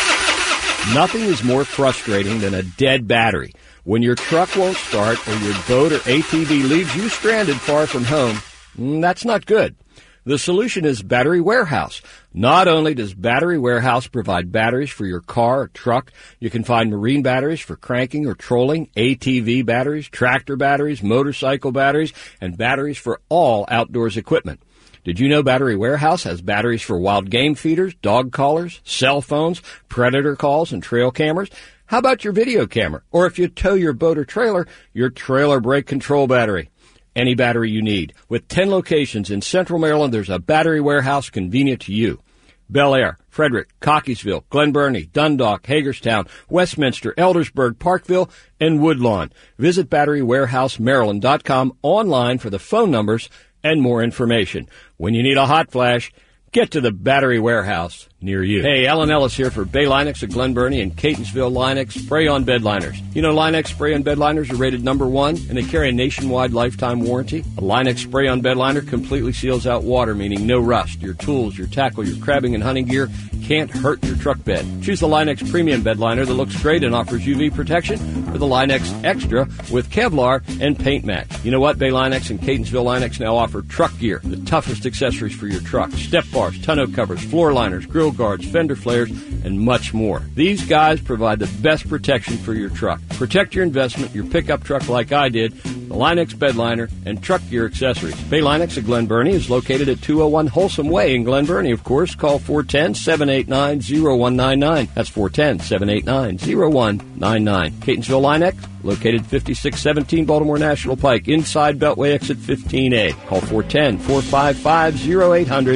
Nothing is more frustrating than a dead battery. When your truck won't start or your boat or A T V leaves you stranded far from home, that's not good. The solution is Battery Warehouse. Not only does Battery Warehouse provide batteries for your car or truck, you can find marine batteries for cranking or trolling, A T V batteries, tractor batteries, motorcycle batteries, and batteries for all outdoors equipment. Did you know Battery Warehouse has batteries for wild game feeders, dog collars, cell phones, predator calls, and trail cameras? How about your video camera? Or if you tow your boat or trailer, your trailer brake control battery. Any battery you need. With ten locations in Central Maryland, there's a Battery Warehouse convenient to you. Bel Air, Frederick, Cockeysville, Glen Burnie, Dundalk, Hagerstown, Westminster, Eldersburg, Parkville, and Woodlawn. Visit battery warehouse maryland dot com online for the phone numbers and more information. When you need a hot flash, get to the Battery Warehouse near you. Hey, Alan Ellis here for Bay Linux of Glen Burnie and Catonsville Linux Spray-On Bed Liners. You know Linux Spray-On Bed Liners are rated number one, and they carry a nationwide lifetime warranty. A Linux Spray-On Bed Liner completely seals out water, meaning no rust. Your tools, your tackle, your crabbing and hunting gear can't hurt your truck bed. Choose the Linux Premium Bed Liner that looks great and offers U V protection, or the Linux Extra with Kevlar and paint match. You know what? Bay Linux and Catonsville Linux now offer truck gear, the toughest accessories for your truck. Step bars, tonneau covers, floor liners, grill guards, fender flares, and much more. These guys provide the best protection for your truck. Protect your investment, your pickup truck like I did, the Linux Bed Liner, and truck gear accessories. Bay Linux of Glen Burnie is located at two oh one Wholesome Way in Glen Burnie, of course. Call four one zero, seven eight nine, zero one nine nine. That's four one zero, seven eight nine, zero one nine nine. Catonsville Linux, located fifty-six seventeen Baltimore National Pike, inside Beltway exit fifteen A. Call four one zero, four five five, zero eight hundred.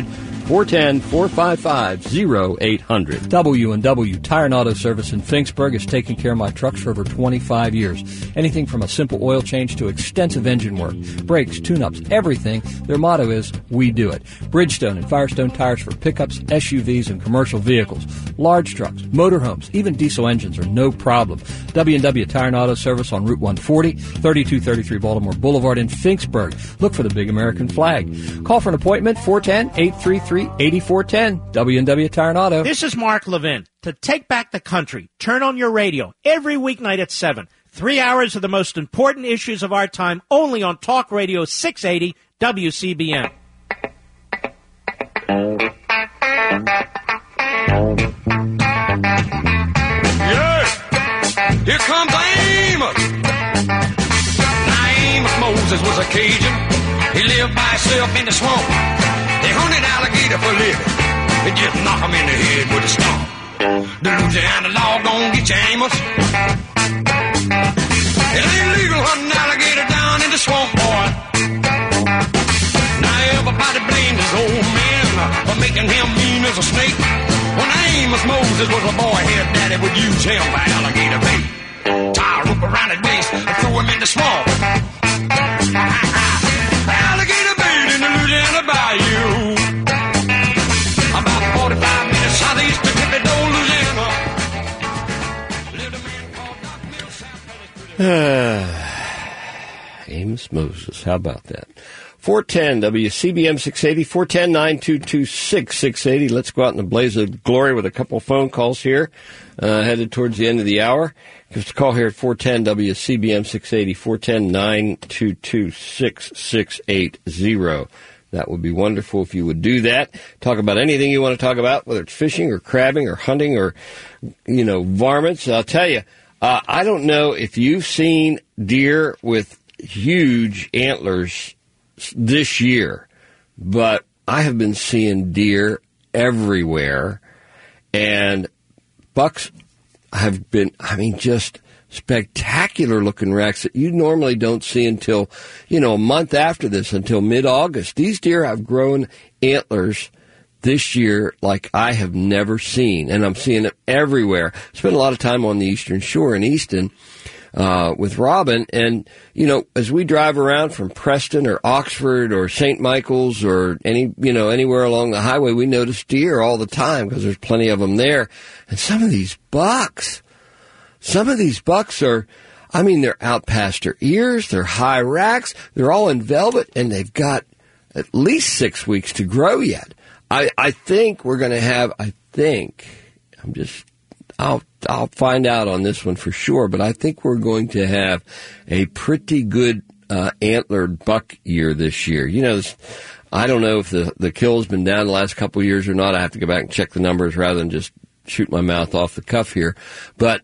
four one zero, four five five, zero eight hundred. W and W Tire and Auto Service in Finksburg has taken care of my trucks for over twenty-five years. Anything from a simple oil change to extensive engine work, brakes, tune-ups, everything. Their motto is, we do it. Bridgestone and Firestone tires for pickups, S U Vs, and commercial vehicles. Large trucks, motorhomes, even diesel engines are no problem. W and W Tire and Auto Service on Route one forty, thirty-two thirty-three Baltimore Boulevard in Finksburg. Look for the big American flag. Call for an appointment, four one zero, eight three three, eight four one zero. W and W Tire and Auto. This is Mark Levin. To take back the country, turn on your radio every weeknight at seven. Three hours of the most important issues of our time, only on Talk Radio six eighty W C B M. Yeah, here comes Amos. Now Amos Moses was a Cajun. He lived by himself in the swamp. They hunted alligator for living. They just knock him in the head with a stomp. The Louisiana law gon' get you, Amos. It ain't legal hunting alligator down in the swamp, boy. Now everybody blamed his old man for making him mean as a snake. When Amos Moses was a boy, his daddy would use him by alligator bait. Tie a rope around his waist and throw him in the swamp. Alligator bait in the Louisiana bayou. About forty-five minutes southeast of Thibodaux, Louisiana. Lived a man called Doc Mills. Amos Moses, how about that? four one zero W C B M six eighty, four one zero, nine two two six, six eighty. Let's go out in a blaze of glory with a couple phone calls here, uh, headed towards the end of the hour. Give us a call here at four one zero W C B M six eighty, four one zero, nine two two six, six eight zero. That would be wonderful if you would do that. Talk about anything you want to talk about, whether it's fishing or crabbing or hunting or, you know, varmints. I'll tell you, uh, I don't know if you've seen deer with huge antlers this year, but I have been seeing deer everywhere, and bucks have been, I mean, just spectacular looking racks that you normally don't see until, you know, a month after this, until mid-August. These deer have grown antlers this year like I have never seen, and I'm seeing it everywhere. Spent a lot of time on the Eastern Shore in Easton uh, with Robin, and, you know, as we drive around from Preston or Oxford or Saint Michael's or any, you know, anywhere along the highway, we notice deer all the time because there's plenty of them there. And some of these bucks, some of these bucks are, I mean, they're out past their ears, they're high racks, they're all in velvet, and they've got at least six weeks to grow yet. I, I think we're going to have, I think, I'm just, I'll, I'll find out on this one for sure, but I think we're going to have a pretty good uh, antlered buck year this year. You know, this, I don't know if the, the kill has been down the last couple of years or not. I have to go back and check the numbers rather than just shoot my mouth off the cuff here. But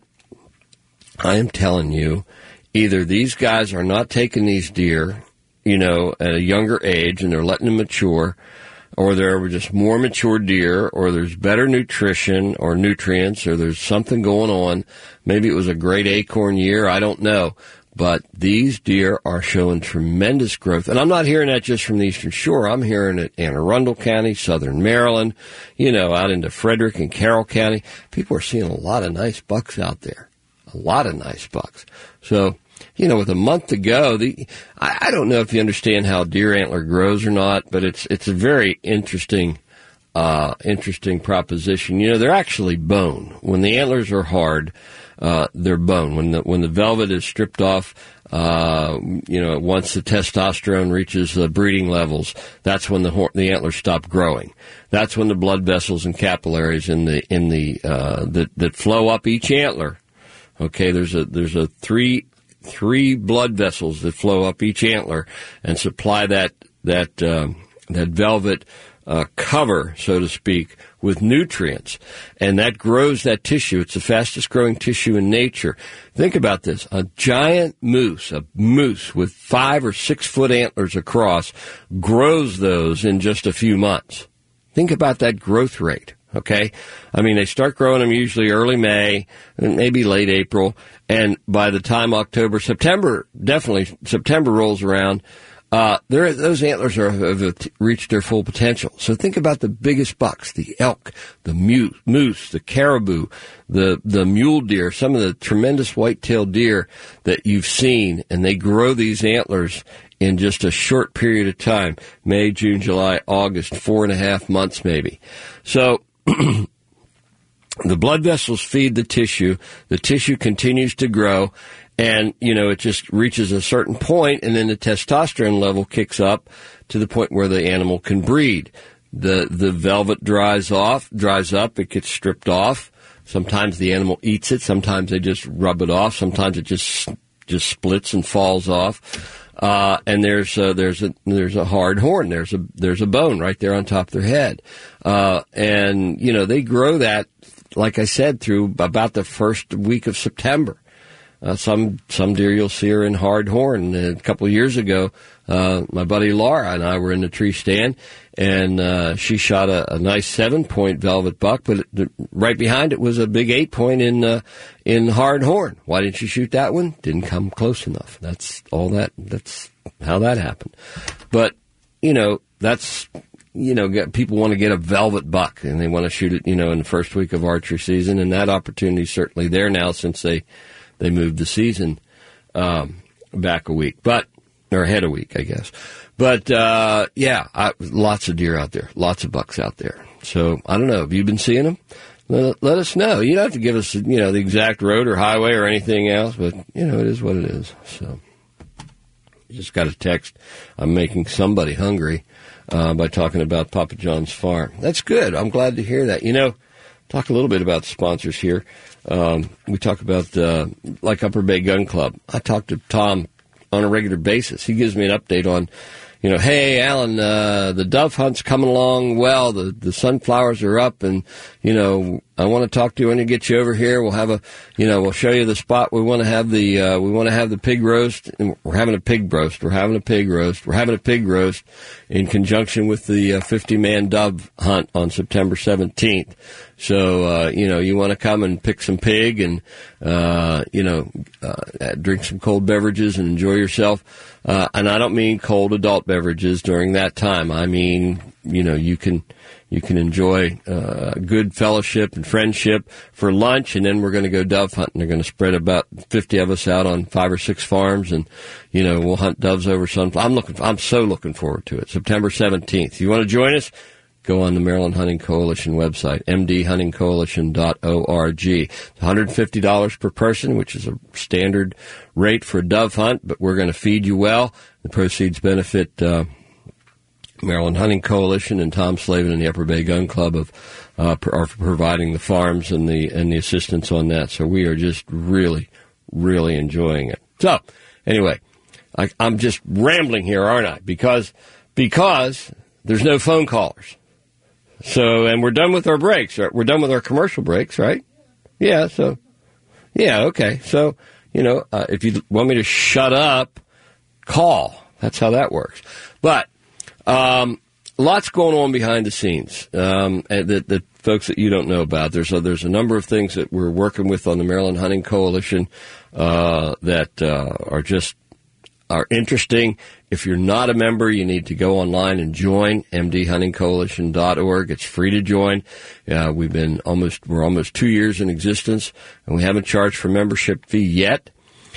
I am telling you, either these guys are not taking these deer, you know, at a younger age and they're letting them mature, or they're just more mature deer, or there's better nutrition or nutrients, or there's something going on. Maybe it was a great acorn year. I don't know. But these deer are showing tremendous growth. And I'm not hearing that just from the Eastern Shore. I'm hearing it in Anne Arundel County, Southern Maryland, you know, out into Frederick and Carroll County. People are seeing a lot of nice bucks out there. A lot of nice bucks. So, you know, with a month to go, the I, I don't know if you understand how deer antler grows or not, but it's it's a very interesting, uh, interesting proposition. You know, they're actually bone. When the antlers are hard, uh, they're bone. When the when the velvet is stripped off, uh, you know, once the testosterone reaches the breeding levels, that's when the hor- the antlers stop growing. That's when the blood vessels and capillaries in the in the uh, that that flow up each antler. Okay, there's a there's a three. Three blood vessels that flow up each antler and supply that that um, that velvet uh, cover, so to speak, with nutrients, and that grows that tissue. It's the fastest growing tissue in nature. Think about this: a giant moose, a moose with five or six foot antlers across, grows those in just a few months. Think about that growth rate. Okay, I mean, they start growing them usually early May, maybe late April, and by the time October, September, definitely September rolls around, Uh, those antlers are, have reached their full potential. So think about the biggest bucks, the elk, the moose, the caribou, the, the mule deer, some of the tremendous white-tailed deer that you've seen, and they grow these antlers in just a short period of time, May, June, July, August, four and a half months maybe. So the blood vessels feed the tissue. The tissue continues to grow. And, you know, it just reaches a certain point, and then the testosterone level kicks up to the point where the animal can breed. The the velvet dries off, dries up, it gets stripped off. Sometimes the animal eats it, sometimes they just rub it off, sometimes it just just splits and falls off. Uh, and there's uh, there's a there's a hard horn, there's a there's a bone right there on top of their head. Uh, and, you know, they grow that, like I said, through about the first week of September. Uh, some some deer you'll see are in hard horn. A couple of years ago, uh, my buddy Laura and I were in the tree stand, and uh, she shot a, a nice seven-point velvet buck, but it, right behind it was a big eight-point in uh, in hard horn. Why didn't she shoot that one? Didn't come close enough. That's all that. That's how that happened. But, you know, that's... You know, get, people want to get a velvet buck, and they want to shoot it, you know, in the first week of archery season, and that opportunity is certainly there now since they they moved the season um, back a week, but or ahead a week, I guess. But uh, yeah, I, lots of deer out there, lots of bucks out there. So I don't know. Have you been seeing them? Let, let us know. You don't have to give us, you know, the exact road or highway or anything else, but you know, it is what it is. So you just got a text. I'm making somebody hungry. Uh, by talking about Papa John's Farm. That's good. I'm glad to hear that. You know, talk a little bit about the sponsors here. Um, we talk about, uh, like Upper Bay Gun Club. I talk to Tom on a regular basis. He gives me an update on, you know, hey, Alan, uh, the dove hunt's coming along well. The, the sunflowers are up, and, you know, I want to talk to you. I want to get you over here. We'll have a, you know, we'll show you the spot. We want to have the, uh, we want to have the pig roast. And we're having a pig roast. We're having a pig roast. We're having a pig roast in conjunction with the uh, fifty-man dove hunt on September seventeenth. So, uh, you know, you want to come and pick some pig and, uh, you know, uh, drink some cold beverages and enjoy yourself. Uh, and I don't mean cold adult beverages during that time. I mean, you know, you can, you can enjoy, uh, good fellowship and friendship for lunch, and then we're going to go dove hunting. They're going to spread about fifty of us out on five or six farms, and, you know, we'll hunt doves over sunflowers. I'm looking, I'm so looking forward to it. September seventeenth. You want to join us? Go on the Maryland Hunting Coalition website, m d hunting coalition dot org. It's one hundred fifty dollars per person, which is a standard rate for a dove hunt, but we're going to feed you well. The proceeds benefit uh, Maryland Hunting Coalition, and Tom Slavin and the Upper Bay Gun Club of, uh, are providing the farms and the and the assistance on that. So we are just really, really enjoying it. So anyway, I, I'm just rambling here, aren't I? Because because there's no phone callers. So, and we're done with our breaks. Right? We're done with our commercial breaks, right? Yeah, so, yeah, okay. So, you know, uh, if you want me to shut up, call. That's how that works. But um, lots going on behind the scenes um, that, that folks that you don't know about. There's a, there's a number of things that we're working with on the Maryland Hunting Coalition uh, that uh, are just are interesting. If you're not a member, you need to go online and join m d hunting coalition dot org. It's free to join. Uh, we've been almost, we're almost two years in existence, and we haven't charged for membership fee yet.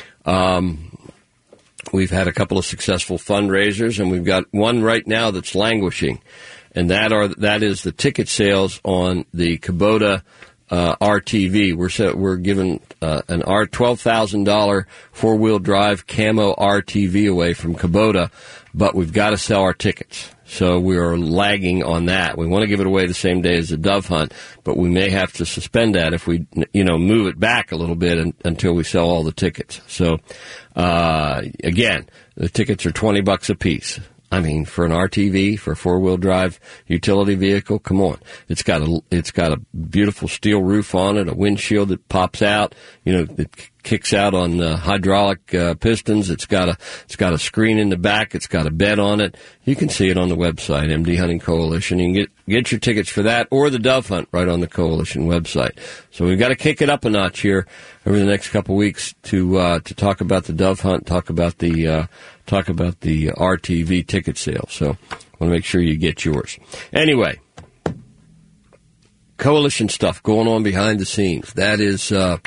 Um, we've had a couple of successful fundraisers, and we've got one right now that's languishing, and that are, that is the ticket sales on the Kubota Uh, R T V. We're so, we're given uh, an R twelve thousand dollars four-wheel drive camo R T V away from Kubota, but we've got to sell our tickets. So we are lagging on that. We want to give it away the same day as the dove hunt, but we may have to suspend that if we, you know, move it back a little bit and, until we sell all the tickets. So, uh, again, the tickets are twenty bucks a piece. I mean, for an R T V, for a four-wheel drive utility vehicle, come on. It's got a, it's got a beautiful steel roof on it, a windshield that pops out, you know, that kicks out on uh, hydraulic uh, pistons. It's got a it's got a screen in the back. It's got a bed on it. You can see it on the website, M D Hunting Coalition. You can get get your tickets for that or the dove hunt right on the Coalition website. So we've got to kick it up a notch here over the next couple of weeks to uh, to talk about the dove hunt, talk about the uh, talk about the R T V ticket sale. So I want to make sure you get yours. Anyway, Coalition stuff going on behind the scenes. That is. Uh,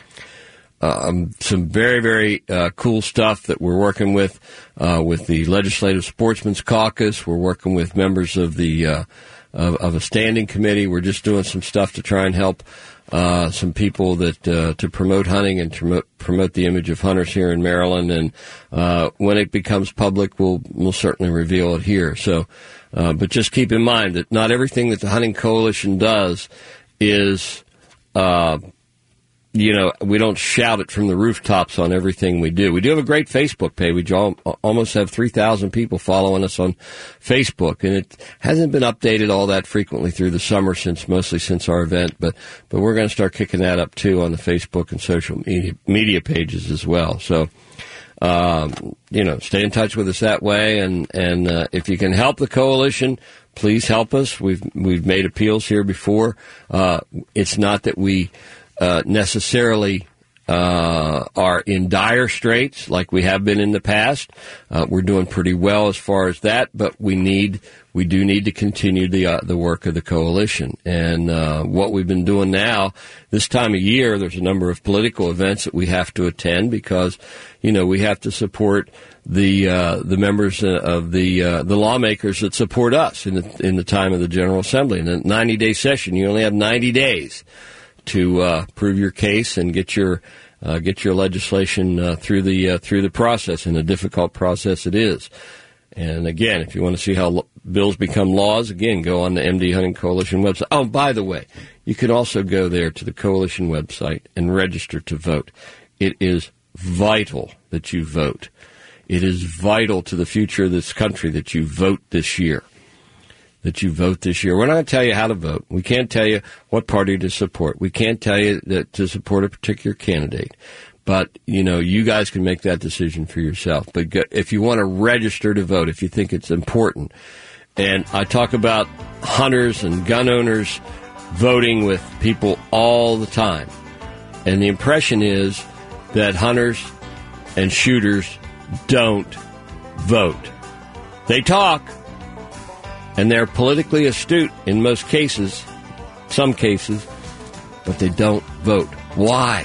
Um, some very, very uh, cool stuff that we're working with, uh, with the Legislative Sportsman's Caucus. We're working with members of the, uh, of, of a standing committee. We're just doing some stuff to try and help, uh, some people that, uh, to promote hunting and promote, promote the image of hunters here in Maryland. And, uh, when it becomes public, we'll, we'll certainly reveal it here. So, uh, but just keep in mind that not everything that the Hunting Coalition does is, uh, you know, we don't shout it from the rooftops on everything we do. We do have a great Facebook page. We almost have three thousand people following us on Facebook, and it hasn't been updated all that frequently through the summer, since mostly since our event, but, but we're going to start kicking that up, too, on the Facebook and social media, media pages as well. So, um, you know, stay in touch with us that way, and, and uh, if you can help the Coalition, please help us. We've, we've made appeals here before. Uh, it's not that we... Uh, necessarily uh, are in dire straits like we have been in the past. Uh, we're doing pretty well as far as that, but we need we do need to continue the uh, the work of the Coalition. And uh, what we've been doing now, this time of year, there's a number of political events that we have to attend because, you know, we have to support the uh, the members of the uh, the lawmakers that support us in the in the time of the General Assembly. In a ninety day session, you only have ninety days to uh, prove your case and get your uh, get your legislation uh, through the uh, through the process, and a difficult process it is. And again, if you want to see how lo- bills become laws, again, go on the M D Hunting Coalition website. Oh, by the way, you can also go there to the Coalition website and register to vote. It is vital that you vote. It is vital to the future of this country that you vote this year. That you vote this year. We're not going to tell you how to vote. We can't tell you what party to support. We can't tell you that to support a particular candidate. But, you know, you guys can make that decision for yourself. But if you want to register to vote, if you think it's important, and I talk about hunters and gun owners voting with people all the time, and the impression is that hunters and shooters don't vote. They talk. And they're politically astute in most cases, some cases, but they don't vote. Why?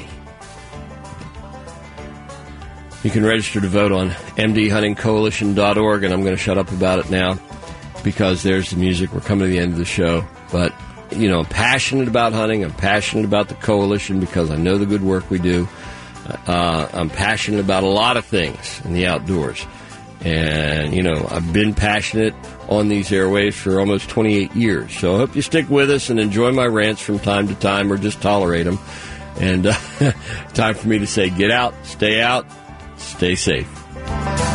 You can register to vote on M D hunting coalition dot org, and I'm going to shut up about it now because there's the music. We're coming to the end of the show. But, you know, I'm passionate about hunting. I'm passionate about the Coalition because I know the good work we do. Uh, I'm passionate about a lot of things in the outdoors. And, you know, I've been passionate on these airwaves for almost twenty-eight years. So I hope you stick with us and enjoy my rants from time to time, or just tolerate them. And uh, time for me to say, get out, stay out, stay safe.